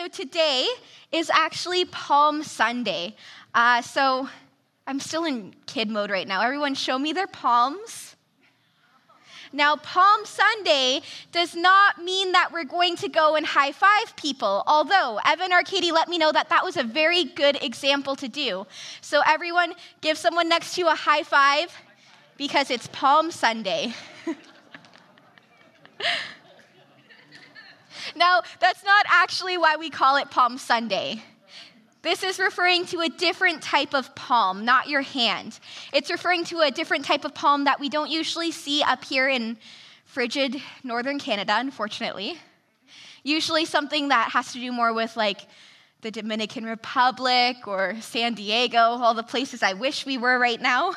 So today is actually Palm Sunday. So I'm still in kid mode right now. Everyone show me their palms. Now, Palm Sunday does not mean that we're going to go and high five people, although Evan or Katie let me know that that was a very good example to do. So everyone give someone next to you a high five because it's Palm Sunday. Now, that's not actually why we call it Palm Sunday. This is referring to a different type of palm, not your hand. It's referring to a different type of palm that we don't usually see up here in frigid northern Canada, unfortunately. Usually something that has to do more with like the Dominican Republic or San Diego, all the places I wish we were right now.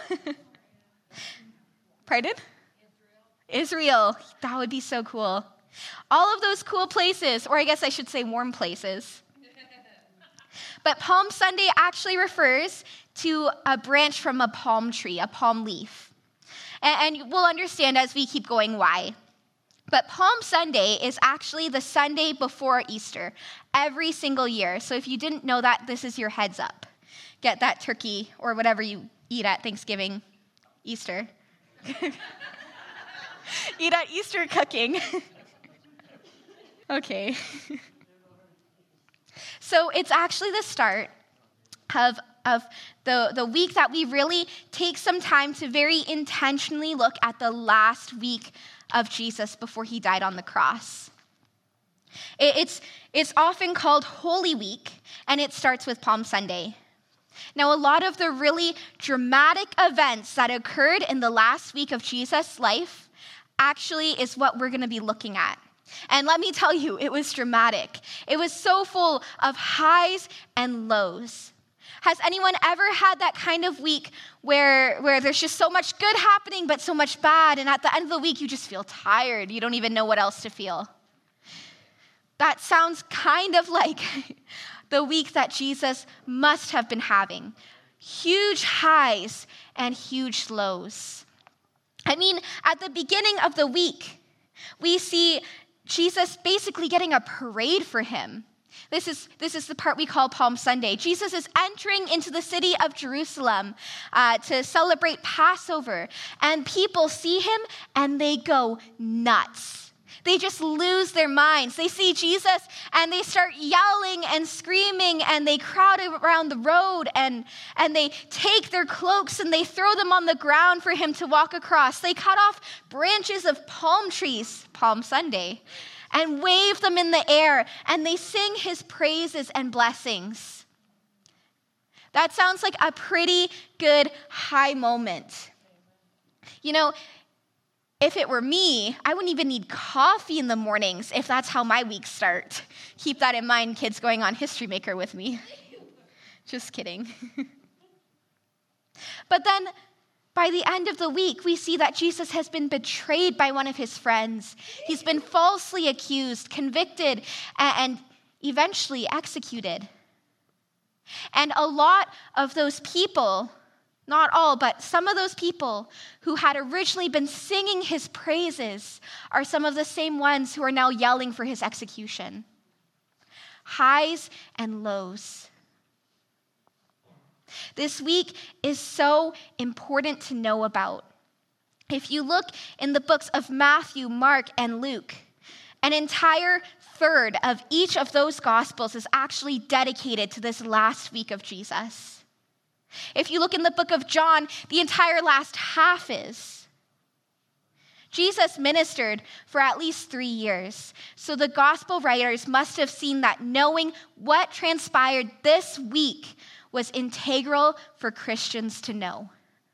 Pardon? Israel. That would be so cool. All of those cool places, or I guess I should say warm places. But Palm Sunday actually refers to a branch from a palm tree, a palm leaf. And we'll understand as we keep going why. But Palm Sunday is actually the Sunday before Easter, every single year. So if you didn't know that, this is your heads up. Get that turkey or whatever you eat at Thanksgiving, Easter. Eat at Easter cooking. Okay. So it's actually the start of the week that we really take some time to very intentionally look at the last week of Jesus before he died on the cross. It's often called Holy Week, and it starts with Palm Sunday. Now, a lot of the really dramatic events that occurred in the last week of Jesus' life actually is what we're going to be looking at. And let me tell you, it was dramatic. It was so full of highs and lows. Has anyone ever had that kind of week where there's just so much good happening, but so much bad, and at the end of the week, you just feel tired. You don't even know what else to feel. That sounds kind of like the week that Jesus must have been having. Huge highs and huge lows. I mean, at the beginning of the week, we see Jesus basically getting a parade for him. This is the part we call Palm Sunday. Jesus is entering into the city of Jerusalem to celebrate Passover. And people see him and they go nuts. They just lose their minds. They see Jesus and they start yelling and screaming and they crowd around the road and they take their cloaks and they throw them on the ground for him to walk across. They cut off branches of palm trees, Palm Sunday, and wave them in the air and they sing his praises and blessings. That sounds like a pretty good high moment. You know, if it were me, I wouldn't even need coffee in the mornings if that's how my weeks start. Keep that in mind, kids going on History Maker with me. Just kidding. But then, by the end of the week, we see that Jesus has been betrayed by one of his friends. He's been falsely accused, convicted, and eventually executed. And a lot of those people, not all, but some of those people who had originally been singing his praises are some of the same ones who are now yelling for his execution. Highs and lows. This week is so important to know about. If you look in the books of Matthew, Mark, and Luke, an entire third of each of those gospels is actually dedicated to this last week of Jesus. If you look in the book of John, the entire last half is. Jesus ministered for at least 3 years, so the gospel writers must have seen that knowing what transpired this week was integral for Christians to know.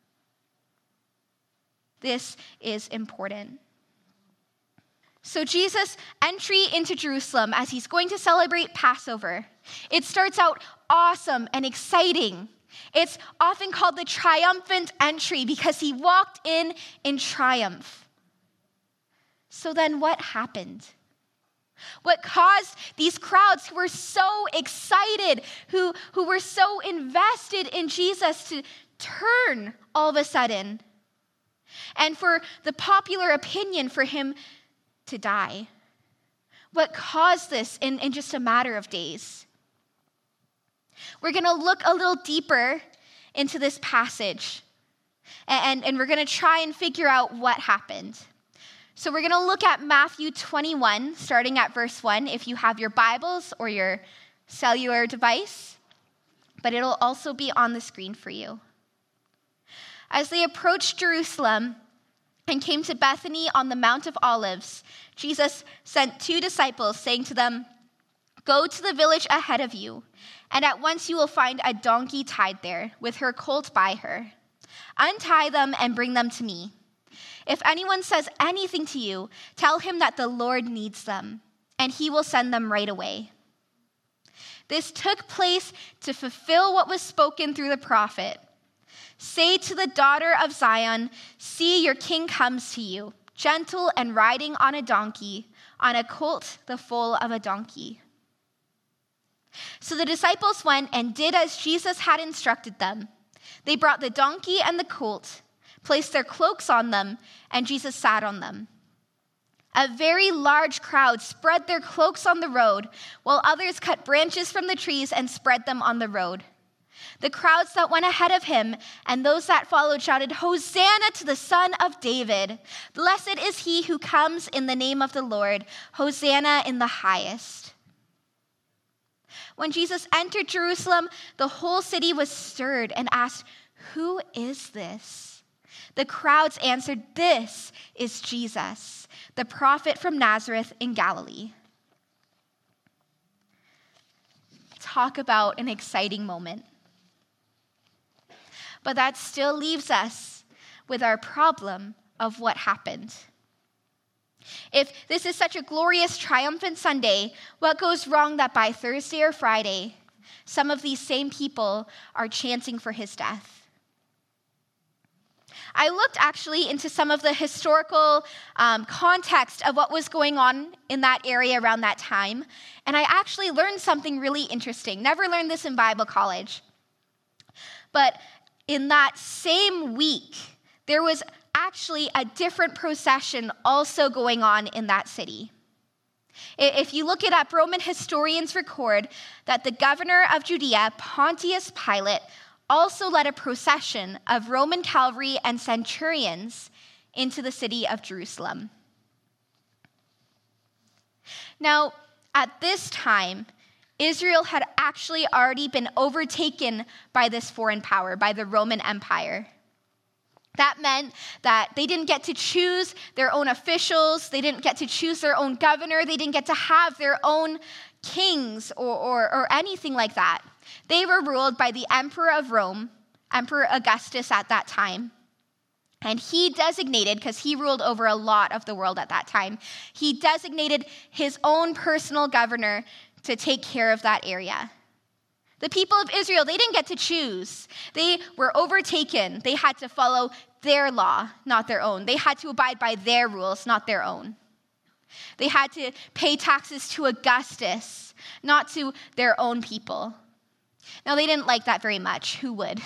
This is important. So Jesus' entry into Jerusalem as he's going to celebrate Passover, it starts out awesome and exciting. It's often called the triumphant entry because he walked in triumph. So then what happened? What caused these crowds who were so excited, who were so invested in Jesus to turn all of a sudden? And for the popular opinion for him to die. what caused this in just a matter of days. We're going to look a little deeper into this passage, and we're going to try and figure out what happened. So we're going to look at Matthew 21, starting at verse 1, if you have your Bibles or your cellular device, but it'll also be on the screen for you. As they approached Jerusalem and came to Bethany on the Mount of Olives, Jesus sent 2 disciples, saying to them, "Go to the village ahead of you, and at once you will find a donkey tied there, with her colt by her. Untie them and bring them to me. If anyone says anything to you, tell him that the Lord needs them, and he will send them right away." This took place to fulfill what was spoken through the prophet. "Say to the daughter of Zion, see, your king comes to you, gentle and riding on a donkey, on a colt, the foal of a donkey." So the disciples went and did as Jesus had instructed them. They brought the donkey and the colt, placed their cloaks on them, and Jesus sat on them. A very large crowd spread their cloaks on the road, while others cut branches from the trees and spread them on the road. The crowds that went ahead of him and those that followed shouted, "Hosanna to the Son of David! Blessed is he who comes in the name of the Lord! Hosanna in the highest!" When Jesus entered Jerusalem, the whole city was stirred and asked, "Who is this?" The crowds answered, "This is Jesus, the prophet from Nazareth in Galilee." Talk about an exciting moment. But that still leaves us with our problem of what happened. If this is such a glorious, triumphant Sunday, what goes wrong that by Thursday or Friday, some of these same people are chanting for his death? I looked actually into some of the historical context of what was going on in that area around that time, and I actually learned something really interesting. Never learned this in Bible college. But in that same week, there was actually a different procession also going on in that city. If you look it up, Roman historians record that the governor of Judea, Pontius Pilate, also led a procession of Roman cavalry and centurions into the city of Jerusalem. Now, at this time, Israel had actually already been overtaken by this foreign power, by the Roman Empire. That meant that they didn't get to choose their own officials, they didn't get to choose their own governor, they didn't get to have their own kings or anything like that. They were ruled by the Emperor of Rome, Emperor Augustus at that time. And he designated, because he ruled over a lot of the world at that time, he designated his own personal governor to take care of that area. The people of Israel, they didn't get to choose. They were overtaken. They had to follow their law, not their own. They had to abide by their rules, not their own. They had to pay taxes to Augustus, not to their own people. Now, they didn't like that very much. Who would?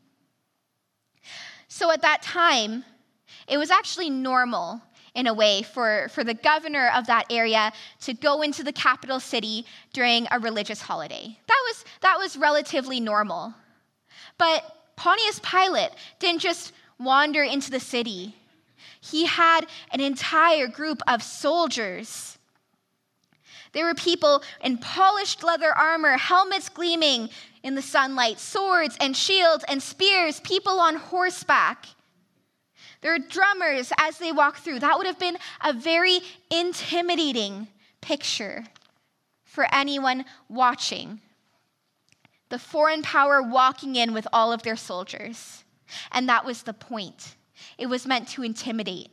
So at that time, it was actually normal in a way for the governor of that area to go into the capital city during a religious holiday. That was relatively normal. But Pontius Pilate didn't just wander into the city. He had an entire group of soldiers. There were people in polished leather armor, helmets gleaming in the sunlight, swords and shields and spears, people on horseback. There were drummers as they walked through. That would have been a very intimidating picture for anyone watching. The foreign power walking in with all of their soldiers. And that was the point. It was meant to intimidate.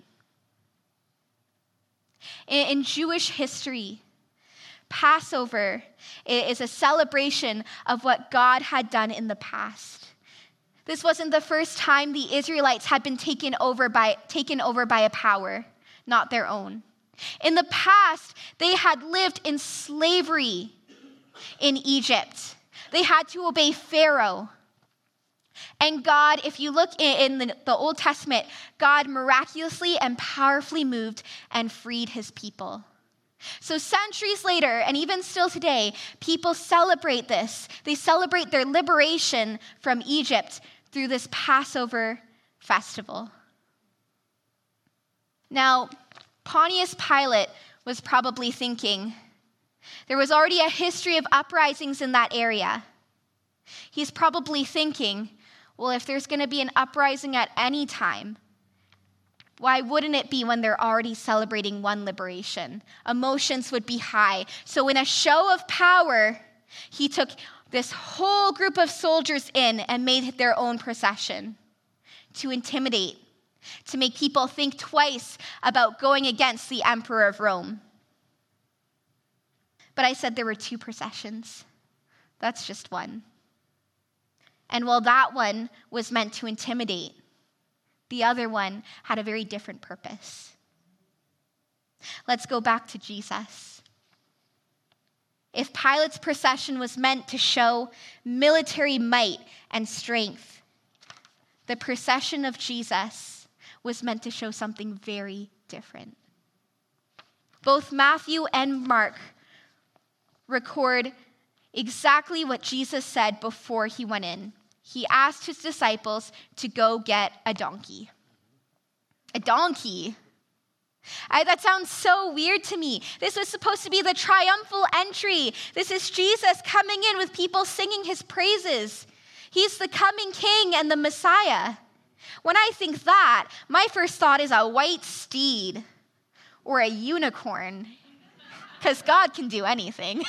In Jewish history, Passover is a celebration of what God had done in the past. This wasn't the first time the Israelites had been taken over by a power, not their own. In the past, they had lived in slavery in Egypt. They had to obey Pharaoh. And God, if you look in the Old Testament, God miraculously and powerfully moved and freed his people. So centuries later, and even still today, people celebrate this. They celebrate their liberation from Egypt through this Passover festival. Now, Pontius Pilate was probably thinking, there was already a history of uprisings in that area. He's probably thinking, well, if there's going to be an uprising at any time, why wouldn't it be when they're already celebrating one liberation? Emotions would be high. So in a show of power, he took this whole group of soldiers in and made their own procession to intimidate, to make people think twice about going against the emperor of Rome. But I said there were two processions. That's just one. And while that one was meant to intimidate, the other one had a very different purpose. Let's go back to Jesus. If Pilate's procession was meant to show military might and strength, the procession of Jesus was meant to show something very different. Both Matthew and Mark record exactly what Jesus said before he went in. He asked his disciples to go get a donkey. A donkey? That sounds so weird to me. This was supposed to be the triumphal entry. This is Jesus coming in with people singing his praises. He's the coming king and the Messiah. When I think that, my first thought is a white steed or a unicorn, because God can do anything.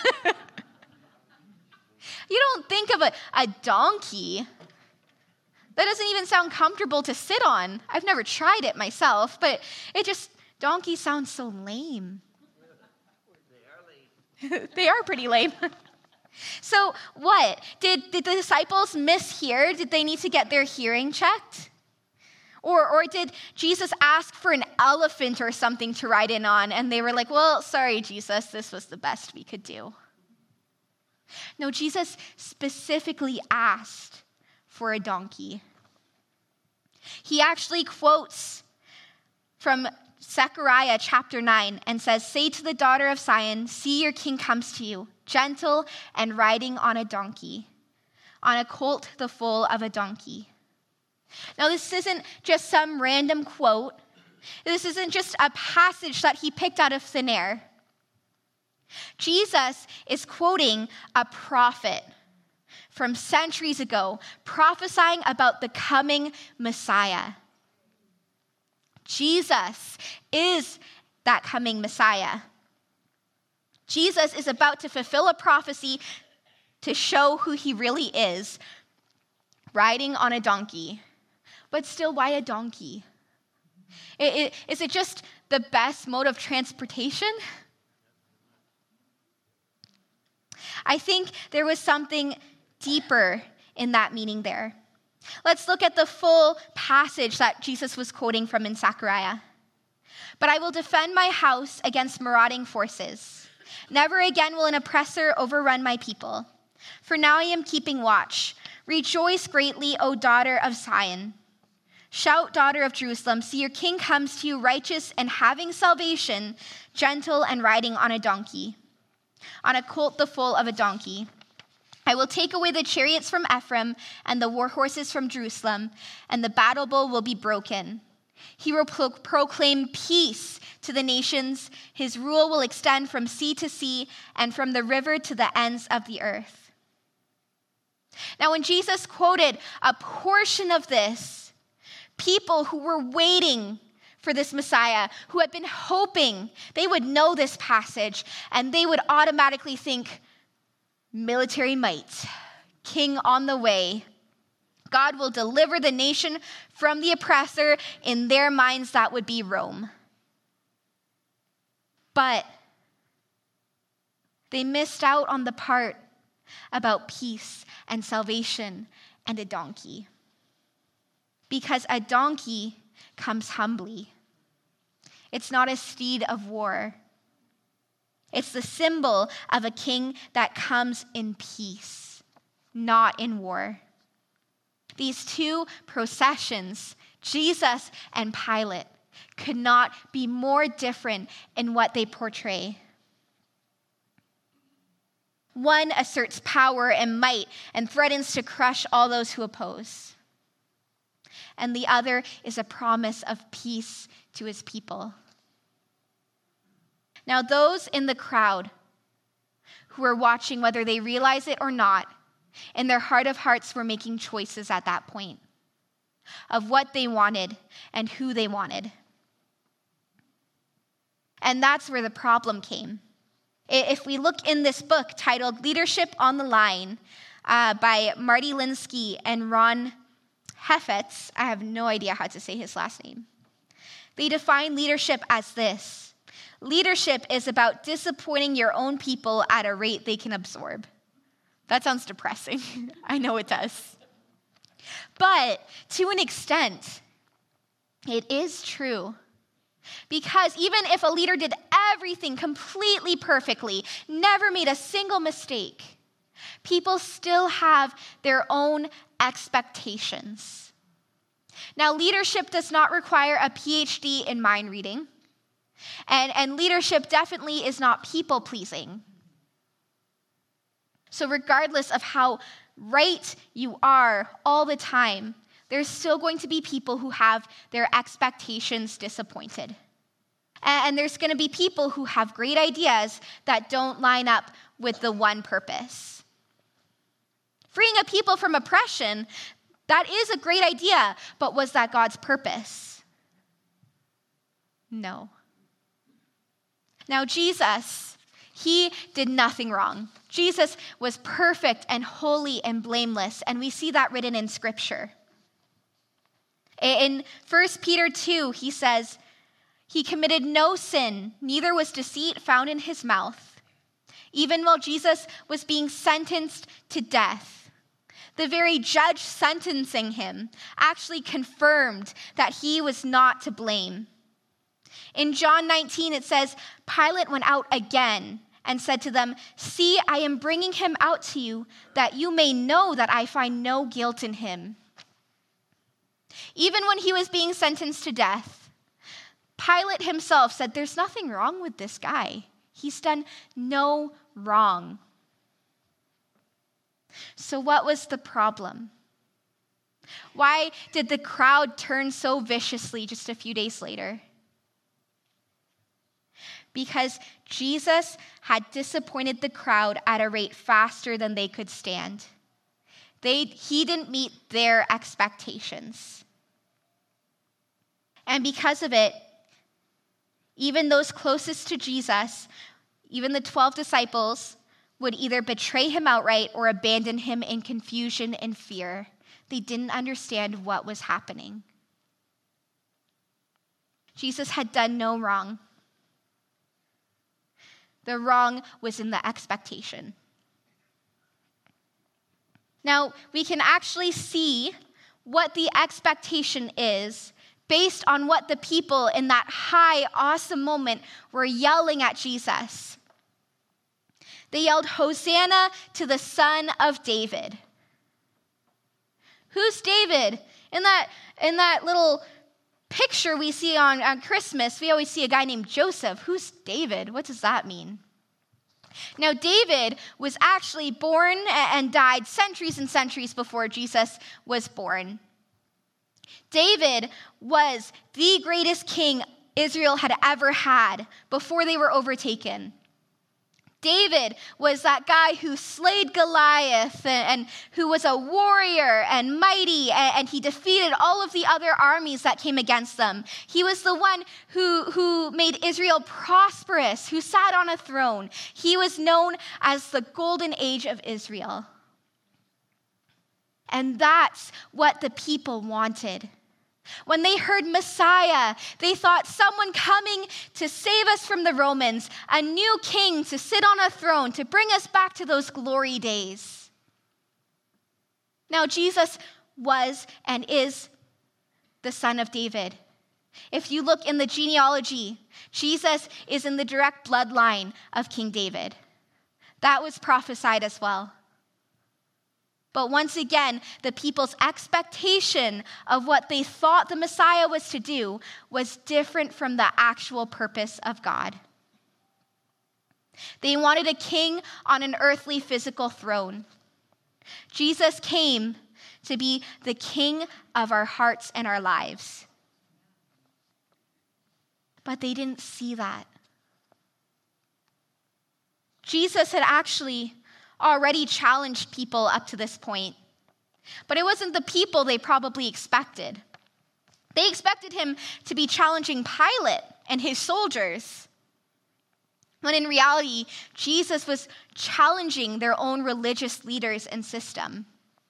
You don't think of a donkey. That doesn't even sound comfortable to sit on. I've never tried it myself, but donkey sounds so lame. They are lame. They are pretty lame. So what? Did the disciples mishear? Did they need to get their hearing checked? Or did Jesus ask for an elephant or something to ride in on, and they were like, well, sorry, Jesus, this was the best we could do? No, Jesus specifically asked for a donkey. He actually quotes from Zechariah chapter 9 and says, say to the daughter of Zion, see your king comes to you, gentle and riding on a donkey, on a colt the foal of a donkey. Now, this isn't just some random quote. This isn't just a passage that he picked out of thin air. Jesus is quoting a prophet from centuries ago, prophesying about the coming Messiah. Jesus is that coming Messiah. Jesus is about to fulfill a prophecy to show who he really is, riding on a donkey. But still, why a donkey? Is it just the best mode of transportation? I think there was something deeper in that meaning there. Let's look at the full passage that Jesus was quoting from in Zechariah. But I will defend my house against marauding forces. Never again will an oppressor overrun my people. For now I am keeping watch. Rejoice greatly, O daughter of Zion. Shout, daughter of Jerusalem, see your king comes to you, righteous and having salvation, gentle and riding on a donkey, on a colt the foal of a donkey. I will take away the chariots from Ephraim and the war horses from Jerusalem, and the battle bow will be broken. He will proclaim peace to the nations. His rule will extend from sea to sea and from the river to the ends of the earth. Now, when Jesus quoted a portion of this, people who were waiting for this Messiah, who had been hoping they would know this passage, and they would automatically think, military might, king on the way. God will deliver the nation from the oppressor. In their minds, that would be Rome. But they missed out on the part about peace and salvation and a donkey. Because a donkey comes humbly. It's not a steed of war. It's the symbol of a king that comes in peace, not in war. These two processions, Jesus and Pilate, could not be more different in what they portray. One asserts power and might and threatens to crush all those who oppose. And the other is a promise of peace to his people. Now, those in the crowd who were watching, whether they realize it or not, in their heart of hearts were making choices at that point of what they wanted and who they wanted. And that's where the problem came. If we look in this book titled Leadership on the Line by Marty Linsky and Ron Heifetz, I have no idea how to say his last name, they define leadership as this. Leadership is about disappointing your own people at a rate they can absorb. That sounds depressing. I know it does. But to an extent, it is true. Because even if a leader did everything completely perfectly, never made a single mistake, people still have their own expectations. Now, leadership does not require a PhD in mind reading, and leadership definitely is not people-pleasing. So regardless of how right you are all the time, there's still going to be people who have their expectations disappointed. And there's going to be people who have great ideas that don't line up with the one purpose. Freeing a people from oppression, that is a great idea, but was that God's purpose? No. Now, Jesus, he did nothing wrong. Jesus was perfect and holy and blameless, and we see that written in Scripture. In 1 Peter 2, he says, he committed no sin, neither was deceit found in his mouth. Even while Jesus was being sentenced to death, the very judge sentencing him actually confirmed that he was not to blame. In John 19, it says, Pilate went out again and said to them, "See, I am bringing him out to you, that you may know that I find no guilt in him." Even when he was being sentenced to death, Pilate himself said, "There's nothing wrong with this guy. He's done no wrong." So what was the problem? Why did the crowd turn so viciously just a few days later? Because Jesus had disappointed the crowd at a rate faster than they could stand. He didn't meet their expectations. And because of it, even those closest to Jesus, even the 12 disciples, would either betray him outright or abandon him in confusion and fear. They didn't understand what was happening. Jesus had done no wrong. The wrong was in the expectation. Now, we can actually see what the expectation is based on what the people in that high, awesome moment were yelling at Jesus. They yelled, "Hosanna to the Son of David." Who's David? In that little picture we see on Christmas, we always see a guy named Joseph. Who's David? What does that mean? Now, David was actually born and died centuries and centuries before Jesus was born. David was the greatest king Israel had ever had before they were overtaken. David was that guy who slayed Goliath and who was a warrior and mighty, and he defeated all of the other armies that came against them. He was the one who made Israel prosperous, who sat on a throne. He was known as the golden age of Israel. And that's what the people wanted. When they heard Messiah, they thought someone coming to save us from the Romans, a new king to sit on a throne, to bring us back to those glory days. Now, Jesus was and is the son of David. If you look in the genealogy, Jesus is in the direct bloodline of King David. That was prophesied as well. But once again, the people's expectation of what they thought the Messiah was to do was different from the actual purpose of God. They wanted a king on an earthly physical throne. Jesus came to be the king of our hearts and our lives. But they didn't see that. Jesus had actually already challenged people up to this point. But it wasn't the people they probably expected. They expected him to be challenging Pilate and his soldiers. When in reality, Jesus was challenging their own religious leaders and system.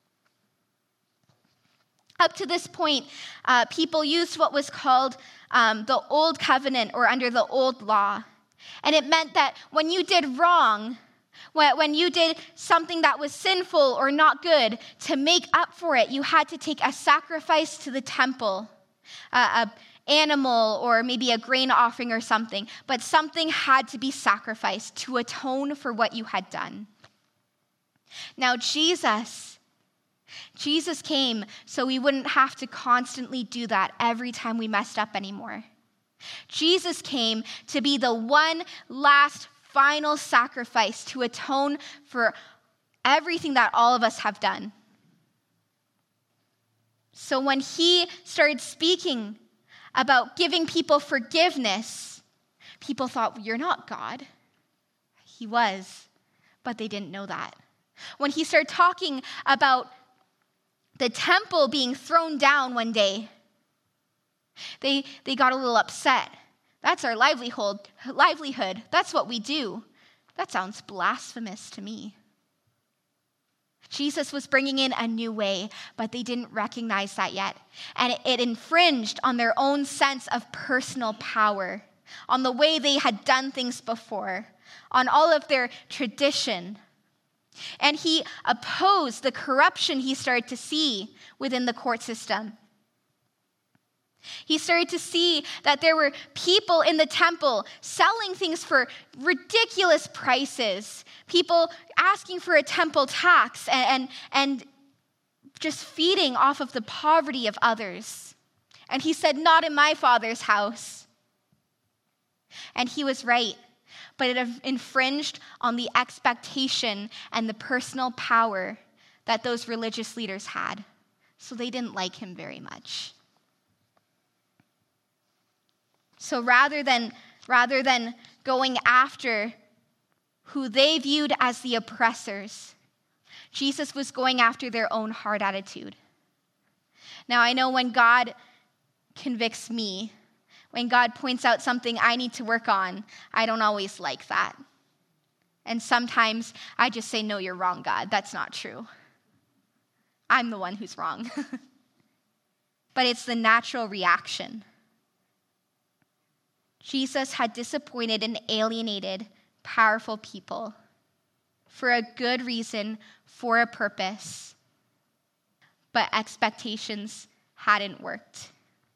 Up to this point, people used what was called the Old Covenant, or under the Old Law. And it meant that when you did wrong, when you did something that was sinful or not good, to make up for it, you had to take a sacrifice to the temple, an animal or maybe a grain offering or something. But something had to be sacrificed to atone for what you had done. Now Jesus came so we wouldn't have to constantly do that every time we messed up anymore. Jesus came to be the one last final sacrifice to atone for everything that all of us have done. So when he started speaking about giving people forgiveness, people thought, "You're not God." He was, but they didn't know that. When he started talking about the temple being thrown down one day, they got a little upset. That's our livelihood. That's what we do. That sounds blasphemous to me. Jesus was bringing in a new way, but they didn't recognize that yet. And it infringed on their own sense of personal power, on the way they had done things before, on all of their tradition. And he opposed the corruption he started to see within the court system. He started to see that there were people in the temple selling things for ridiculous prices, people asking for a temple tax and just feeding off of the poverty of others. And he said, "Not in my Father's house." And he was right, but it infringed on the expectation and the personal power that those religious leaders had. So they didn't like him very much. So rather than going after who they viewed as the oppressors, Jesus was going after their own hard attitude. Now, I know when God convicts me, when God points out something I need to work on, I don't always like that. And sometimes I just say, "No, you're wrong, God. That's not true. I'm the one who's wrong." But it's the natural reaction. Jesus had disappointed and alienated powerful people for a good reason, for a purpose, but expectations hadn't worked.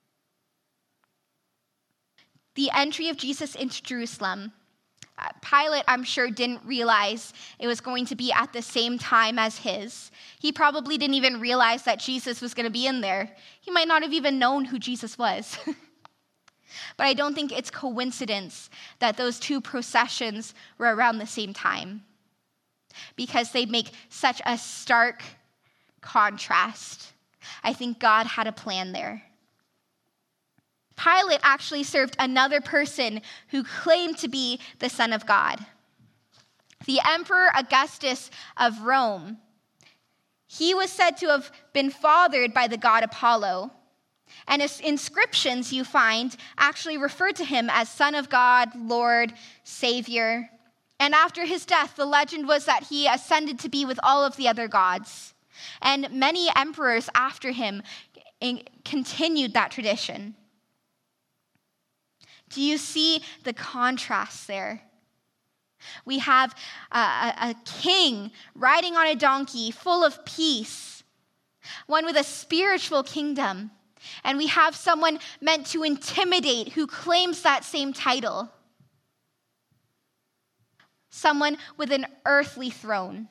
The entry of Jesus into Jerusalem, Pilate, I'm sure, didn't realize it was going to be at the same time as his. He probably didn't even realize that Jesus was going to be in there. He might not have even known who Jesus was. But I don't think it's coincidence that those two processions were around the same time, because they make such a stark contrast. I think God had a plan there. Pilate actually served another person who claimed to be the Son of God. The Emperor Augustus of Rome. He was said to have been fathered by the god Apollo. And inscriptions you find actually refer to him as Son of God, Lord, Savior. And after his death, the legend was that he ascended to be with all of the other gods. And many emperors after him continued that tradition. Do you see the contrast there? We have a king riding on a donkey full of peace, one with a spiritual kingdom. And we have someone meant to intimidate who claims that same title. Someone with an earthly throne.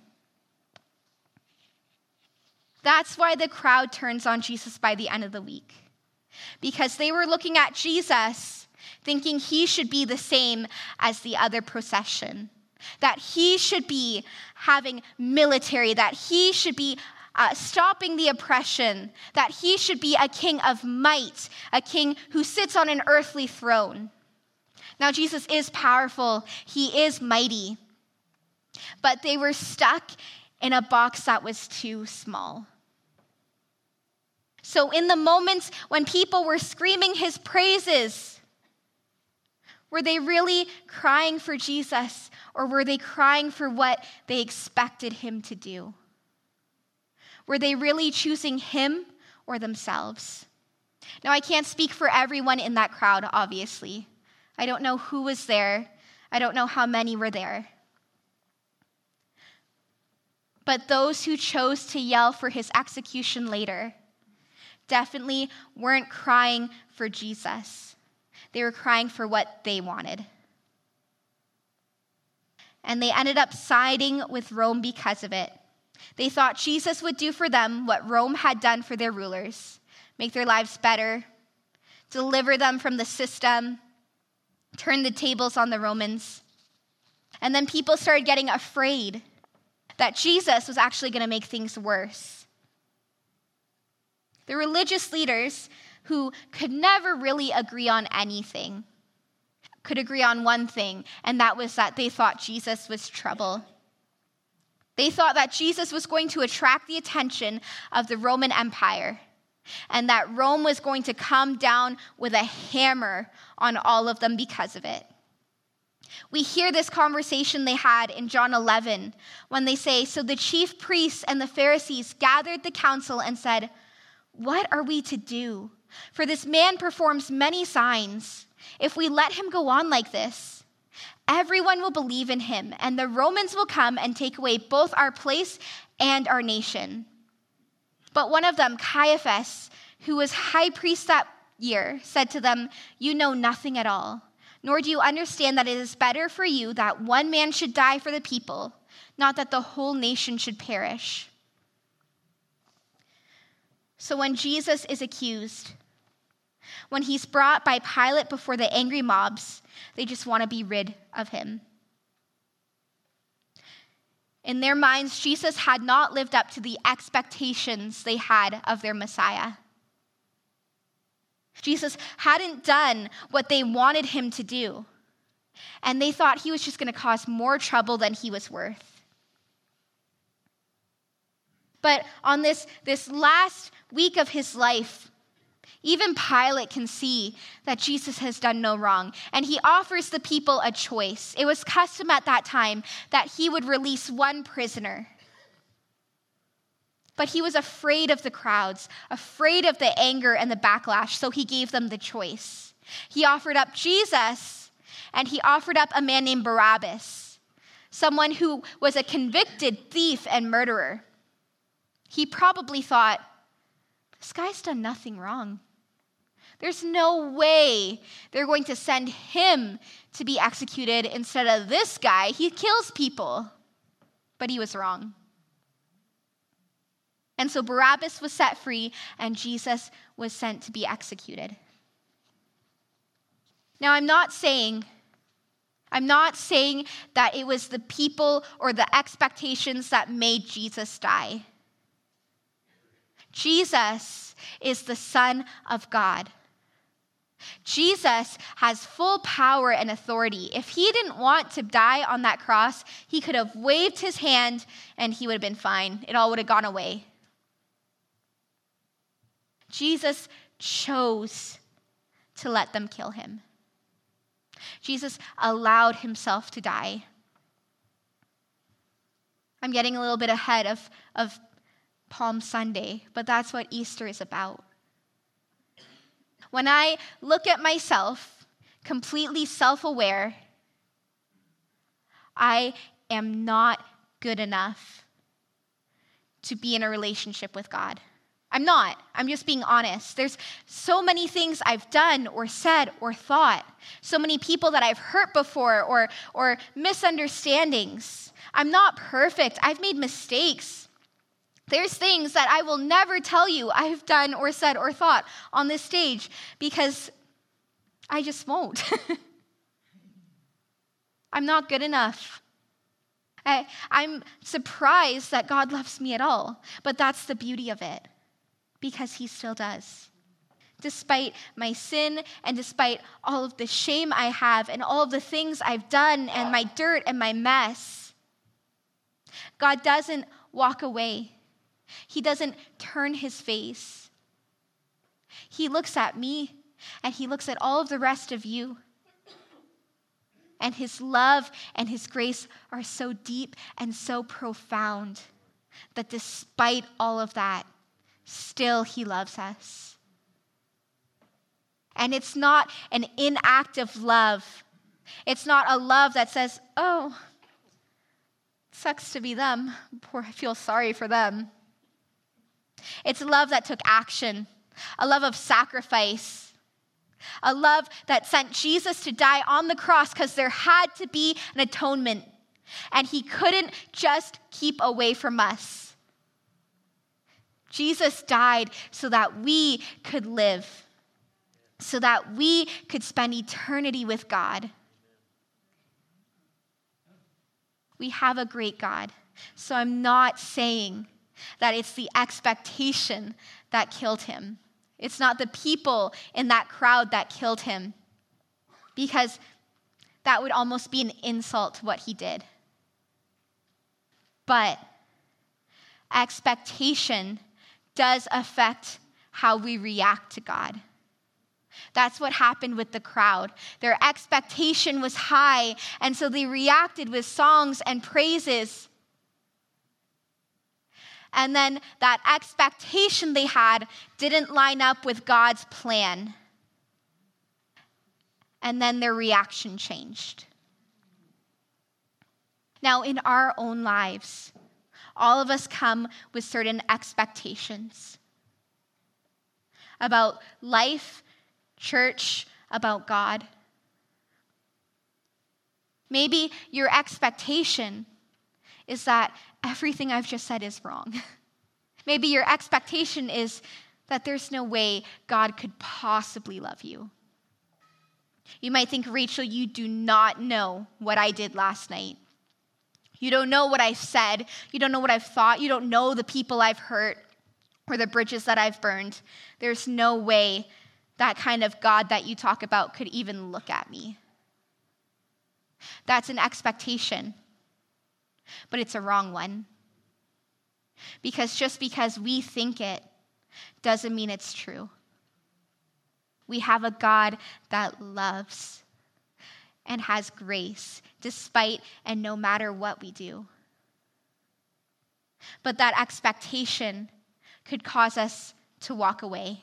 That's why the crowd turns on Jesus by the end of the week. Because they were looking at Jesus thinking he should be the same as the other procession. that he should be having military, that he should be stopping the oppression, that he should be a king of might, a king who sits on an earthly throne. Now, Jesus is powerful. He is mighty. But they were stuck in a box that was too small. So in the moments when people were screaming his praises, were they really crying for Jesus, or were they crying for what they expected him to do? Were they really choosing him or themselves? Now, I can't speak for everyone in that crowd, obviously. I don't know who was there. I don't know how many were there. But those who chose to yell for his execution later definitely weren't crying for Jesus. They were crying for what they wanted. And they ended up siding with Rome because of it. They thought Jesus would do for them what Rome had done for their rulers, make their lives better, deliver them from the system, turn the tables on the Romans. And then people started getting afraid that Jesus was actually going to make things worse. The religious leaders, who could never really agree on anything, could agree on one thing, and that was that they thought Jesus was trouble. They thought that Jesus was going to attract the attention of the Roman Empire, and that Rome was going to come down with a hammer on all of them because of it. We hear this conversation they had in John 11 when they say, "So the chief priests and the Pharisees gathered the council and said, 'What are we to do? For this man performs many signs. If we let him go on like this, everyone will believe in him, and the Romans will come and take away both our place and our nation.' But one of them, Caiaphas, who was high priest that year, said to them, 'You know nothing at all, nor do you understand that it is better for you that one man should die for the people, not that the whole nation should perish.'" So when Jesus is accused, when he's brought by Pilate before the angry mobs, they just want to be rid of him. In their minds, Jesus had not lived up to the expectations they had of their Messiah. Jesus hadn't done what they wanted him to do, and they thought he was just going to cause more trouble than he was worth. But on this last week of his life, even Pilate can see that Jesus has done no wrong, and he offers the people a choice. It was custom at that time that he would release one prisoner. But he was afraid of the crowds, afraid of the anger and the backlash, so he gave them the choice. He offered up Jesus, and he offered up a man named Barabbas, someone who was a convicted thief and murderer. He probably thought, this guy's done nothing wrong. There's no way they're going to send him to be executed instead of this guy. He kills people. But he was wrong. And so Barabbas was set free, and Jesus was sent to be executed. Now, I'm not saying that it was the people or the expectations that made Jesus die. Jesus is the Son of God. Jesus has full power and authority. If he didn't want to die on that cross, he could have waved his hand and he would have been fine. It all would have gone away. Jesus chose to let them kill him. Jesus allowed himself to die. I'm getting a little bit ahead of Palm Sunday, but that's what Easter is about. When I look at myself, completely self-aware, I am not good enough to be in a relationship with God. I'm not. I'm just being honest. There's so many things I've done or said or thought, so many people that I've hurt before or misunderstandings. I'm not perfect. I've made mistakes. There's things that I will never tell you I've done or said or thought on this stage because I just won't. I'm not good enough. I'm surprised that God loves me at all, but that's the beauty of it, because he still does. Despite my sin and despite all of the shame I have and all of the things I've done and my dirt and my mess, God doesn't walk away. He doesn't turn his face. He looks at me and he looks at all of the rest of you. And his love and his grace are so deep and so profound that despite all of that, still he loves us. And it's not an inactive love. It's not a love that says, oh, sucks to be them. Poor, I feel sorry for them. It's a love that took action, a love of sacrifice, a love that sent Jesus to die on the cross because there had to be an atonement, and he couldn't just keep away from us. Jesus died so that we could live, so that we could spend eternity with God. We have a great God, so I'm not saying that it's the expectation that killed him. It's not the people in that crowd that killed him, because that would almost be an insult to what he did. But expectation does affect how we react to God. That's what happened with the crowd. Their expectation was high, and so they reacted with songs and praises. And then that expectation they had didn't line up with God's plan. And then their reaction changed. Now, in our own lives, all of us come with certain expectations about life, church, about God. Maybe your expectation is that everything I've just said is wrong. Maybe your expectation is that there's no way God could possibly love you. You might think, Rachel, you do not know what I did last night. You don't know what I've said. You don't know what I've thought. You don't know the people I've hurt or the bridges that I've burned. There's no way that kind of God that you talk about could even look at me. That's an expectation, but it's a wrong one. Because just because we think it doesn't mean it's true. We have a God that loves and has grace despite and no matter what we do. But that expectation could cause us to walk away,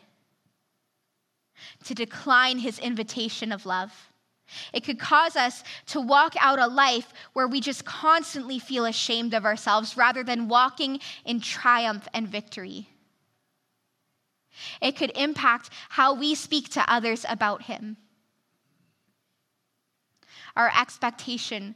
to decline his invitation of love. It could cause us to walk out a life where we just constantly feel ashamed of ourselves rather than walking in triumph and victory. It could impact how we speak to others about him. Our expectation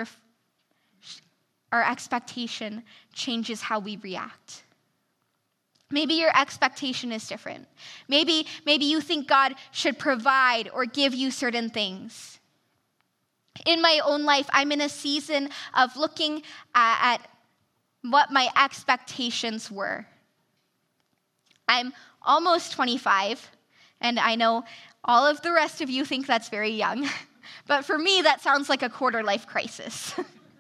changes how we react. Maybe your expectation is different. Maybe you think God should provide or give you certain things. In my own life, I'm in a season of looking at what my expectations were. I'm almost 25, and I know all of the rest of you think that's very young, but for me, that sounds like a quarter-life crisis.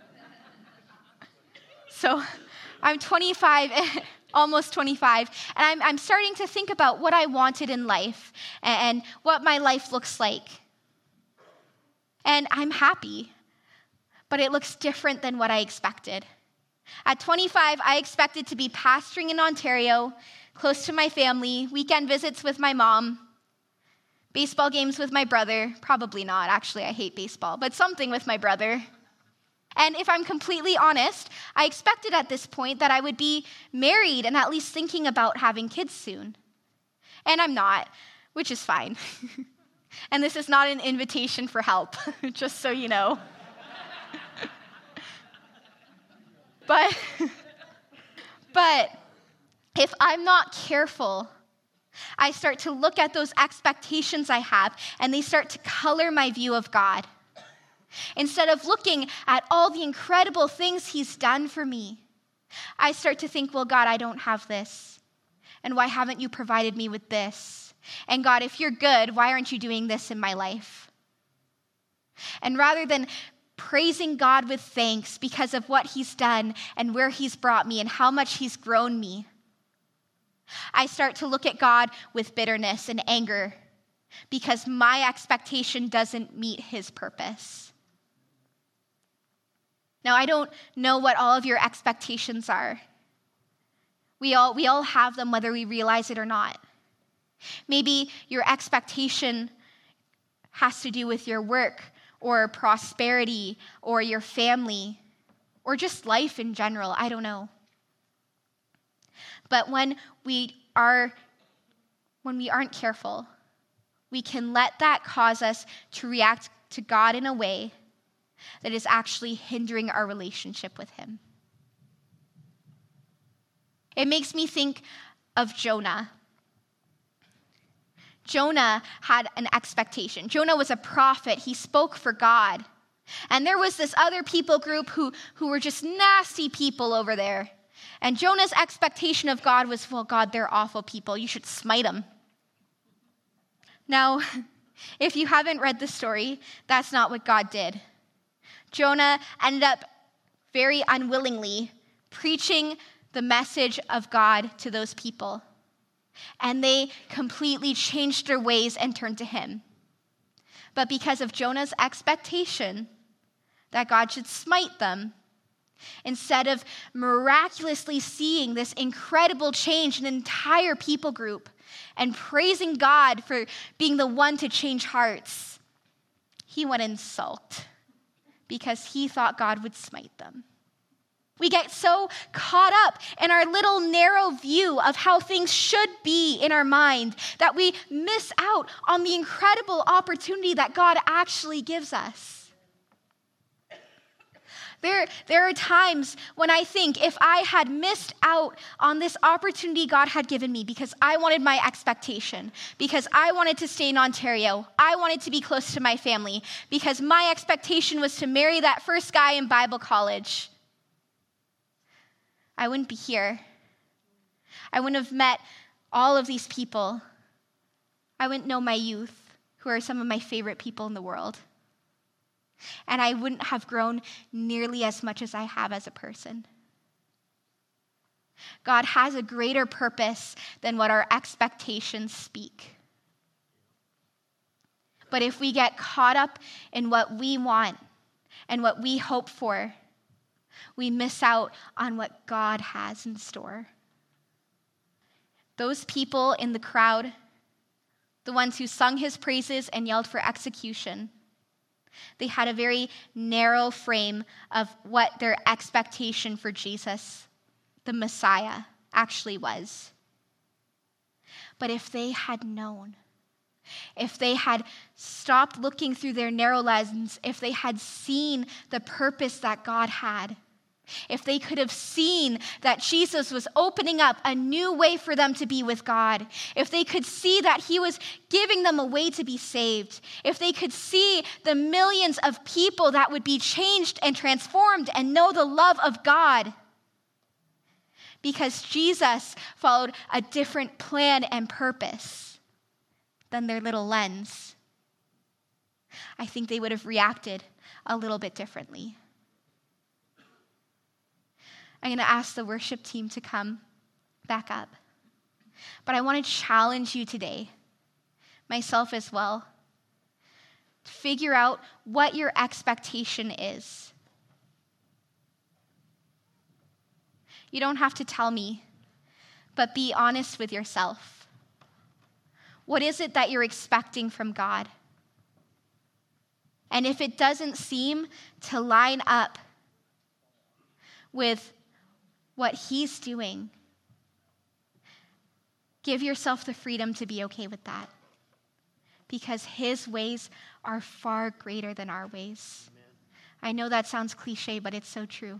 So I'm 25, almost 25, and I'm starting to think about what I wanted in life and what my life looks like. And I'm happy, but it looks different than what I expected. At 25, I expected to be pastoring in Ontario, close to my family, weekend visits with my mom, baseball games with my brother. Probably not, actually, I hate baseball, but something with my brother. And if I'm completely honest, I expected at this point that I would be married and at least thinking about having kids soon. And I'm not, which is fine. And this is not an invitation for help, just so you know. But if I'm not careful, I start to look at those expectations I have, and they start to color my view of God. Instead of looking at all the incredible things he's done for me, I start to think, well, God, I don't have this. And why haven't you provided me with this? And God, if you're good, why aren't you doing this in my life? And rather than praising God with thanks because of what he's done and where he's brought me and how much he's grown me, I start to look at God with bitterness and anger because my expectation doesn't meet his purpose. Now, I don't know what all of your expectations are. We all have them whether we realize it or not. Maybe your expectation has to do with your work or prosperity or your family or just life in general. I don't know. But when we aren't careful, we can let that cause us to react to God in a way that is actually hindering our relationship with him. It makes me think of Jonah. Jonah had an expectation. Jonah was a prophet. He spoke for God. And there was this other people group who were just nasty people over there. And Jonah's expectation of God was, well, God, they're awful people. You should smite them. Now, if you haven't read the story, that's not what God did. Jonah ended up very unwillingly preaching the message of God to those people. And they completely changed their ways and turned to him. But because of Jonah's expectation that God should smite them, instead of miraculously seeing this incredible change in an entire people group and praising God for being the one to change hearts, he went and sulked because he thought God would smite them. We get so caught up in our little narrow view of how things should be in our mind that we miss out on the incredible opportunity that God actually gives us. There are times when I think if I had missed out on this opportunity God had given me because I wanted my expectation, because I wanted to stay in Ontario, I wanted to be close to my family, because my expectation was to marry that first guy in Bible college, I wouldn't be here. I wouldn't have met all of these people. I wouldn't know my youth, who are some of my favorite people in the world. And I wouldn't have grown nearly as much as I have as a person. God has a greater purpose than what our expectations speak. But if we get caught up in what we want and what we hope for, we miss out on what God has in store. Those people in the crowd, the ones who sung his praises and yelled for execution, they had a very narrow frame of what their expectation for Jesus, the Messiah, actually was. But if they had known, if they had stopped looking through their narrow lens, if they had seen the purpose that God had, if they could have seen that Jesus was opening up a new way for them to be with God, if they could see that he was giving them a way to be saved, if they could see the millions of people that would be changed and transformed and know the love of God, because Jesus followed a different plan and purpose than their little lens, I think they would have reacted a little bit differently. I'm going to ask the worship team to come back up. But I want to challenge you today, myself as well, to figure out what your expectation is. You don't have to tell me, but be honest with yourself. What is it that you're expecting from God? And if it doesn't seem to line up with what he's doing, give yourself the freedom to be okay with that, because his ways are far greater than our ways. Amen. I know that sounds cliche, but it's so true.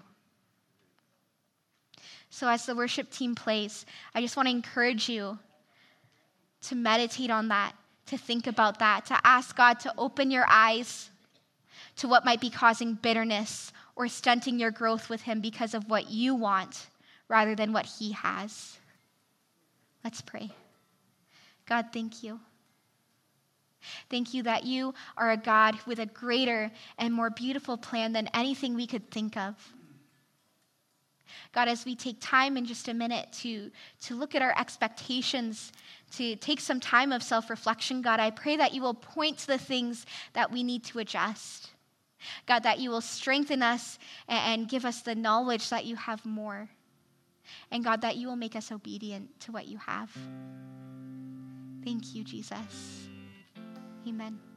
So as the worship team plays, I just want to encourage you to meditate on that, to think about that, to ask God to open your eyes, to what might be causing bitterness or stunting your growth with him because of what you want rather than what he has. Let's pray. God, thank you. Thank you that you are a God with a greater and more beautiful plan than anything we could think of. God, as we take time in just a minute to look at our expectations, to take some time of self-reflection, God, I pray that you will point to the things that we need to adjust. God, that you will strengthen us and give us the knowledge that you have more. And God, that you will make us obedient to what you have. Thank you, Jesus. Amen.